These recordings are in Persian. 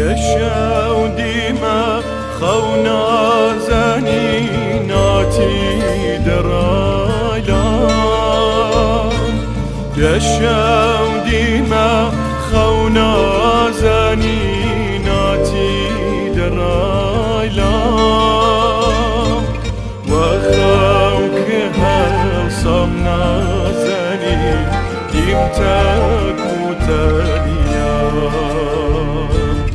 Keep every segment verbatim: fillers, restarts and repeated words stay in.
يشاو ديما خونا زنيناتي درايلان يشاو ديما خونا زنيناتي درايلان وخوك هالصمنا زنين ديمتك وتليان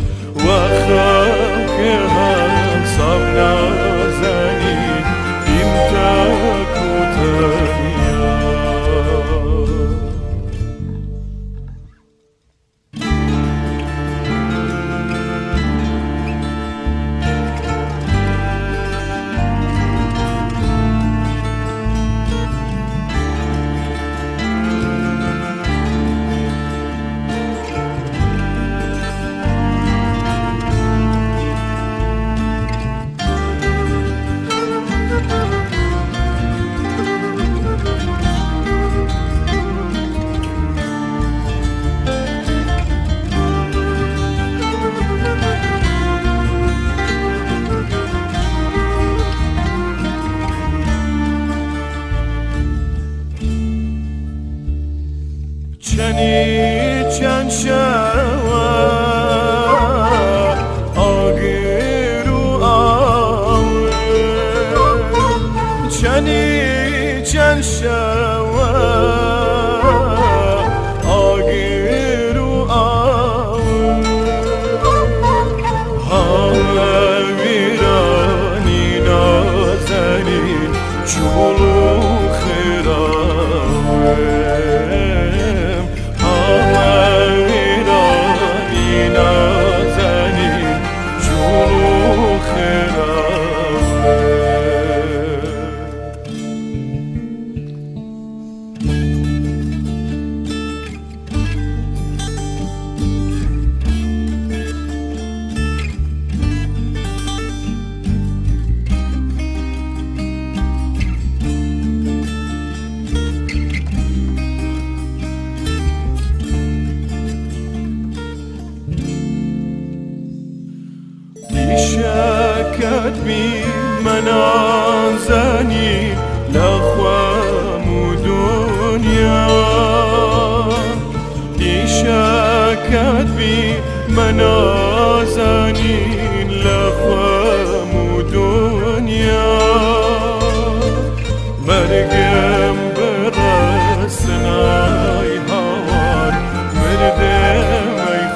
وخوك هالصمنا زنين ديمتك وتليان چنی چند شوا آگرو آوه چنی چند شوا آگرو آوه همه ویرانی نازنین چولو خیراوه شكت بي منازني لأخوام ودنيا دي شكت بي منازني لأخوام ودنيا مرقم برسنا يهوار مردم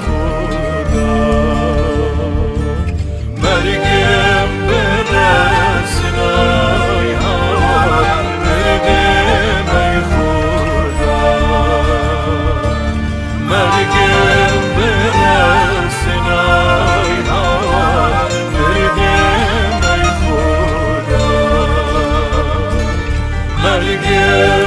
مرگم برسنا یار مردم ای خدا مرگم برسنا یار مردم ای خدا مرگم